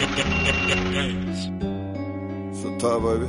So tired, baby.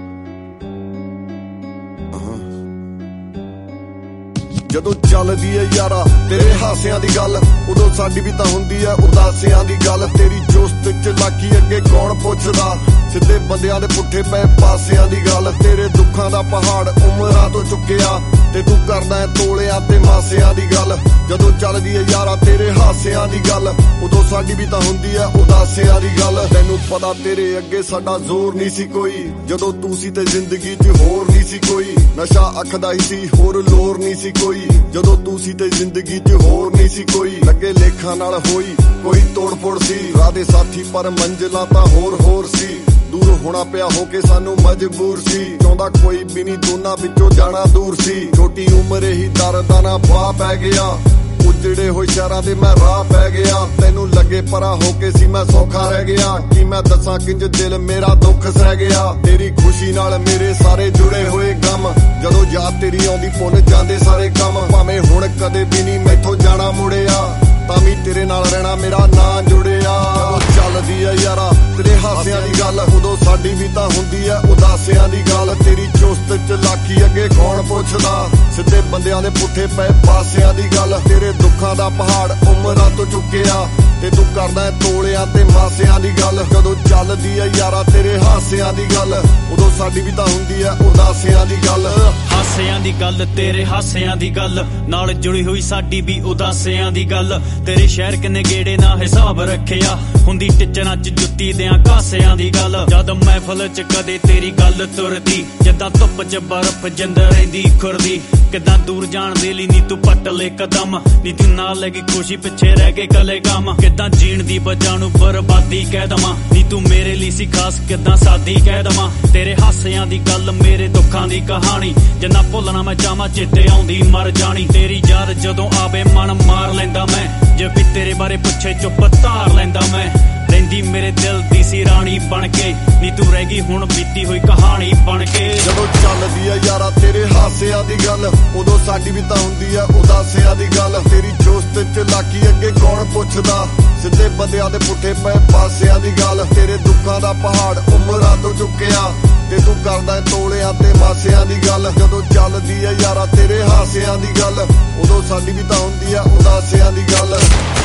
ਜਦੋਂ ਚੱਲਦੀ ਏ ਯਾਰਾ ਤੇਰੇ ਹਾਸਿਆਂ ਦੀ ਗੱਲ, ਉਦੋਂ ਸਾਡੀ ਵੀ ਤਾਂ ਹੁੰਦੀ ਏ ਉਦਾਸੀਆਂ ਦੀ ਗੱਲ। ਤੇਰੀ ਜੋਸਤ ਚਲਾਕੀ ਅੱਗੇ ਕੌਣ ਪੁੱਛਦਾ, ਸਿੱਧੇ ਬੰਦਿਆਂ ਦੇ ਪੁੱਠੇ ਪਏ ਪਾਸਿਆਂ ਦੀ ਗੱਲ। ਤੇਰੇ ਦੁੱਖਾਂ ਦਾ ਪਹਾੜ ਉਮਰਾਂ ਤੋਂ ਚੁੱਕਿਆ, ਤੇ ਤੂੰ ਕਰਦਾ ਏ ਤੋਲਿਆਂ ਤੇ ਮਾਸਿਆਂ ਦੀ ਗੱਲ। ਜਦੋਂ ਚੱਲਦੀ ਏ ਯਾਰਾ ਤੇਰੇ ਹਾਸਿਆਂ ਦੀ ਗੱਲ, ਉਦੋਂ ਸਾਡੀ ਵੀ ਤਾਂ ਹੁੰਦੀ ਏ ਉਦਾਸੀਆਂ ਦੀ ਗੱਲ। ਤੈਨੂੰ ਪਤਾ ਤੇਰੇ ਅੱਗੇ ਸਾਡਾ ਜ਼ੋਰ ਨਹੀਂ ਸੀ ਕੋਈ, ਜਦੋਂ ਤੂੰ ਸੀ ਤੇ ਜ਼ਿੰਦਗੀ 'ਚ ਹੋਰ ਨਹੀਂ ਸੀ ਕੋਈ। ਨਸ਼ਾ ਅੱਖ ਦਾ ਹੀ ਸੀ ਹੋਰ ਲੋਰ ਨਹੀਂ ਸੀ ਕੋਈ, ਜਦੋਂ ਤੂੰ ਸੀ ਤੇ ਜ਼ਿੰਦਗੀ 'ਚ ਹੋਰ ਨਹੀਂ ਸੀ ਕੋਈ। ਲੱਗੇ ਲੇਖਾਂ ਨਾਲ ਹੋਈ ਕੋਈ ਤੋੜ ਫੋੜ ਸੀ, ਰਾਹ ਦੇ ਸਾਥੀ ਪਰ ਮੰਜ਼ਿਲਾਂ ਤਾਂ ਹੋਰ ਸੀ। ਦੂਰ ਹੋਣਾ ਪਿਆ ਹੋ ਕੇ ਸਾਨੂੰ ਮਜਬੂਰ ਸੀ, ਚਾਹੁੰਦਾ ਕੋਈ ਵੀ ਨਹੀਂ ਦੋਨਾਂ ਵਿੱਚੋਂ ਜਾਣਾ ਦੂਰ ਸੀ। ਛੋਟੀ ਉਮਰੇ ਹੀ ਦਰਦਾਂ ਨਾਲ ਬਾਹ ਪੈ ਗਿਆ, ਉਜੜੇ ਹੋਏ ਸ਼ਹਿਰਾਂ ਦੇ ਮੈਂ ਰਾਹ ਪੈ ਗਿਆ। ਤੈਨੂੰ ਲੱਗੇ ਪਰਾ ਹੋ ਕੇ ਸੀ ਮੈਂ ਸੌਖਾ ਰਹਿ ਗਿਆ, ਕੀ ਮੈਂ ਦੱਸਾਂ ਕਿੰਜ ਦਿਲ ਮੇਰਾ ਦੁੱਖ ਸਹਿ ਗਿਆ। ਤੇਰੀ ਖੁਸ਼ੀ ਨਾਲ ਮੇਰੇ ਸਾਰੇ ਜੁੜੇ ਹੋਏ ਗਮ, ਜਦੋਂ ਯਾਦ ਤੇਰੀ ਆਉਂਦੀ ਭੁੱਲ ਜਾਂਦੇ ਸਾਰੇ ਕੰਮ। ਭਾਵੇਂ ਹੁਣ ਕਦੇ ਵੀ ਨਹੀਂ ਮੈਥੋਂ ਜਾਣਾ ਮੁੜਿਆ, ਤਾਂ ਵੀ ਤੇਰੇ ਨਾਲ ਰਹਿਣਾ ਮੇਰਾ ਨਾਂ ਜੁੜਿਆ। ਚੱਲਦੀ ਆ ਯਾਰਾ ਤੇਰੇ ਹਾਸਿਆਂ ਦੀ ਗੱਲ, ਉਦੋਂ ਸਾਡੀ ਵੀ ਤਾਂ ਹੁੰਦੀ ਆ ਉਦਾਸੀਆਂ ਦੀ ਗੱਲ। ਤੇਰੀ ਚੁਸਤ ਚਲਾਕੀ ਅੱਗੇ ਕੌਣ ਪੁੱਛਦਾ, ਸਿੱਧੇ ਬੰਦਿਆਂ ਦੇ ਪੁੱਠੇ ਪਏ ਪਾਸਿਆਂ ਦੀ ਗੱਲ। ਤੇਰੇ ਦੁੱਖਾਂ ਦਾ ਪਹਾੜ ਉਮਰਾਂ ਤੋਂ ਚੁੱਕਿਆ, ਤੇ ਤੂੰ ਕਰਦਾ ਏ ਤੋਲਿਆਂ ਤੇ ਮਾਸਿਆਂ ਦੀ ਗੱਲ। ਜਦੋਂ ਚੱਲਦੀ ਆ ਯਾਰਾ ਤੇਰੇ ਹਾਸਿਆਂ ਦੀ ਗੱਲ, ਉਦੋਂ ਸਾਡੀ ਵੀ ਤਾਂ ਹੁੰਦੀ ਆ ਉਦਾਸੀਆਂ ਦੀ ਗੱਲ। ਹਾਸਿਆਂ ਦੀ ਗੱਲ ਤੇਰੇ ਹਾਸਿਆਂ ਦੀ ਗੱਲ, ਨਾਲ ਜੁੜੀ ਹੋਈ ਸਾਡੀ ਵੀ ਉਦਾਸੀਆਂ ਦੀ ਗੱਲ। ਤੇਰੇ ਸ਼ਹਿਰ ਕਿੰਨੇ ਗੇੜੇ ਨਾ ਹਿਸਾਬ ਰੱਖਿਆ, ਹੁੰਦੀ ਟਿਚਰਾਂ 'ਚ ਜੁੱਤੀ ਦਿਆਂ ਕਾਸਿਆਂ ਦੀ ਗੱਲ। ਜਦ ਮਹਿਫਲ 'ਚ ਕਦੇ ਤੇਰੀ ਗੱਲ ਤੁਰਦੀ, ਜਿੱਦਾਂ ਧੁੱਪ 'ਚ ਬਰਫ਼ ਜਿੰਦ ਰਹਿੰਦੀ ਖੁਰਦੀ। ਕਿੱਦਾਂ ਦੂਰ ਜਾਣ ਦੇ ਲਈ ਨੀ ਤੂੰ ਪੱਟ ਲੈ ਕਦਮ, ਨੀ ਤੂੰ ਨਾਲ ਲੈ ਗਈ ਖੁਸ਼ੀ ਪਿੱਛੇ ਰਹਿ ਕੇ ਕਲੇ ਗਮ। ਕਿੱਦਾਂ ਜੀਣ ਦੀ ਵਜ੍ਹਾ ਨੂੰ ਬਰਬਾਦੀ ਕਹਿ ਦਵਾਂ, ਨੀ ਤੂੰ ਮੇਰੇ ਲਈ ਸੀ ਖਾਸ ਕਿੱਦਾਂ ਸਾਦੀ ਕਹਿ ਦਵਾਂ। ਤੇਰੇ ਹਾਸਿਆਂ ਦੀ ਗੱਲ ਮੇਰੇ ਦੁੱਖਾਂ ਦੀ ਕਹਾਣੀ, ਜਿੰਨਾ ਭੁੱਲਣਾ ਮੈਂ ਚਾਹਾਂ ਚੇਤੇ ਆਉਂਦੀ ਮਰ ਜਾਣੀ। ਤੇਰੀ ਯਾਦ ਜਦੋਂ ਆਵੇ ਮਨ ਮਾਰ ਲੈਂਦਾ ਮੈਂ, ਜੇ ਵੀ ਤੇਰੇ ਬਾਰੇ ਪੁੱਛੇ ਚੁੱਪ ਧਾਰ ਲੈਂਦਾ ਮੈਂ। ਰਹਿੰਦੀ ਮੇਰੇ ਦਿਲ ਦੀ ਸੀ ਰਾਣੀ ਬਣ ਕੇ, ਨੀ ਤੂੰ ਰਹਿ ਗਈ ਹੁਣ ਬੀਤੀ ਹੋਈ ਕਹਾਣੀ ਬਣ ਕੇ। ਜਦੋਂ ਚੱਲਦੀ ਆ ਯਾਰਾ ਤੇਰੇ ਹਾਸਿਆਂ ਦੀ ਗੱਲ, ਉਦੋਂ ਸਾਡੀ ਵੀ ਤਾਂ ਹੁੰਦੀ ਆ ਉਦਾਸੀਆਂ ਦੀ ਗੱਲ। ਤੇਰੀ ਜੋਸਤ ਚਲਾਕੀ ਅੱਗੇ ਕੌਣ ਪੁੱਛਦਾ, ਸਿੱਧੇ ਬੰਦਿਆਂ ਦੇ ਪੁੱਠੇ ਪਏ ਪਾਸਿਆਂ ਦੀ ਗੱਲ। ਤੇਰੇ ਦੁੱਖਾਂ ਦਾ ਪਹਾੜ ਉਮਰਾਂ ਤੋਂ ਚੁੱਕਿਆ, ਤੇ ਤੂੰ ਕਰਦਾ ਏ ਤੋਲਿਆਂ ਤੇ ਮਾਸਿਆਂ ਦੀ ਗੱਲ। ਜਦੋਂ ਚੱਲਦੀ ਆ ਯਾਰਾ ਤੇਰੇ ਹਾਸਿਆਂ ਦੀ ਗੱਲ, ਉਦੋਂ ਸਾਡੀ ਵੀ ਤਾਂ ਹੁੰਦੀ ਆ ਉਦਾਸੀਆਂ ਦੀ ਗੱਲ।